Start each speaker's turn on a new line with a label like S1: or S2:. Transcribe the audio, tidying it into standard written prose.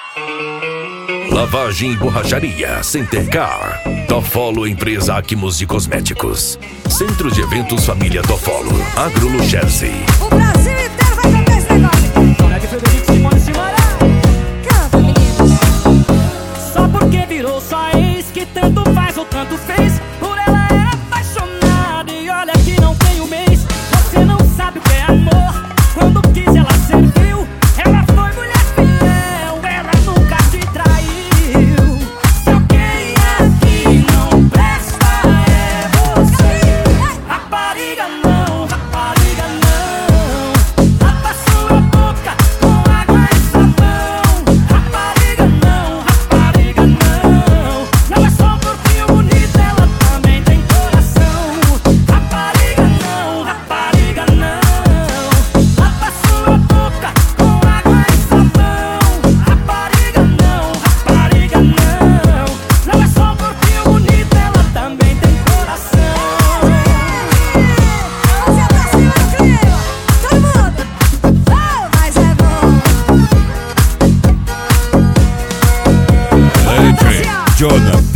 S1: Lavagem e borracharia Centercar. Tofolo Empresa Acmos de Cosméticos. Centro de Eventos Família Tofolo. AgroLuchese.
S2: O Brasil inteiro vai cantar esse negócio.
S3: Como Frederico Simone Simará.
S2: Canta, meninos.
S3: Só porque virou sua ex, que tanto faz ou tanto fez. Por ela era apaixonado e olha que não tem um mês. Você não sabe o que é amor. Quando quis ela serviu. Ela foi mulher fiel, ela nunca te traiu. Se alguém aqui não presta é você. Rapariga não, rapariga não. Lava sua boca com água e sabão. Rapariga não, rapariga não. Não é só um corpinho bonito, ela também tem coração. Rapariga não, rapariga não. Lava sua boca com água e sabão. Rapariga não, rapariga não. Não é só um corpinho bonito, ela também tem coração.
S2: Você tá acima do clima. Todo mundo. Oh, mas é bom.
S4: Jonah